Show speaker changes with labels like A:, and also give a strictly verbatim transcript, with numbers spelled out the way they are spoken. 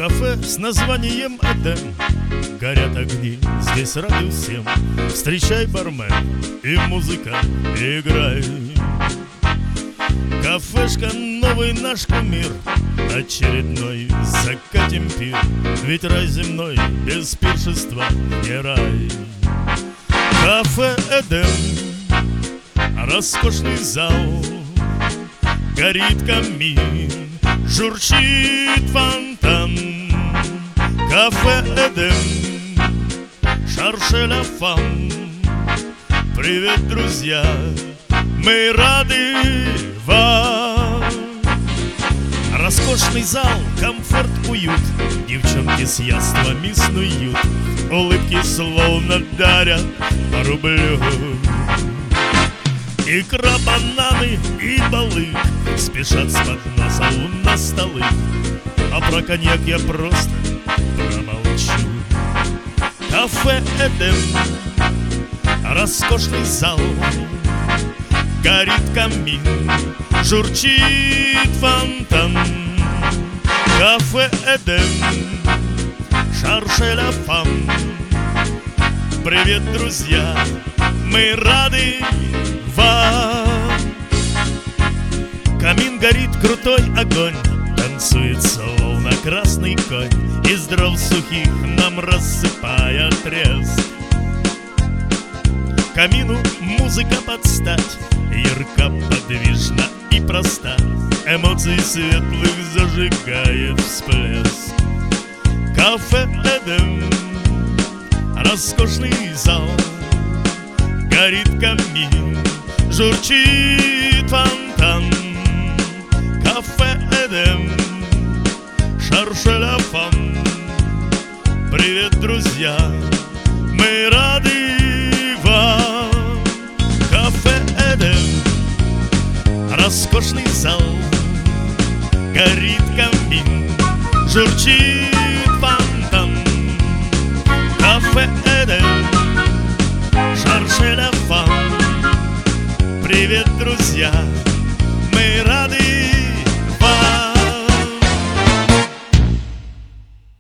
A: Кафе с названием «Эдем». Горят огни, здесь рады всем. Встречай, бармен, и музыка играет. Кафешка новый наш кумир, очередной закатим пир. Ведь рай земной без пиршества не рай. Кафе «Эдем», роскошный зал, горит камин, журчит фонтан. Кафе «Эдем», шарше-ля фам. Привет, друзья, мы рады вам. Роскошный зал, комфорт, уют, девчонки с яствами снуют, улыбки словно дарят по рублю. Икра, бананы и балык спешат с подноса на столы, а про коньяк я просто промолчу. Кафе «Эдем», роскошный зал, горит камин, журчит фонтан. Кафе «Эдем», шарше-ля фам. Привет, друзья, мы рады вам. Камин горит, крутой огонь танцует, словно красный конь, из дров сухих нам рассыпая треск. Камину музыка под стать, ярко, подвижна и проста, эмоций светлых зажигает всплеск. Кафе «Эдем», роскошный зал, горит камин, журчит фонтан. Кафе «Эдем», шарше-ля фам. Привет, друзья, мы рады вам. Кафе «Эдем», роскошный зал, горит камин, журчит фонтан. Кафе «Эдем», шарше-ля фам. Привет, друзья,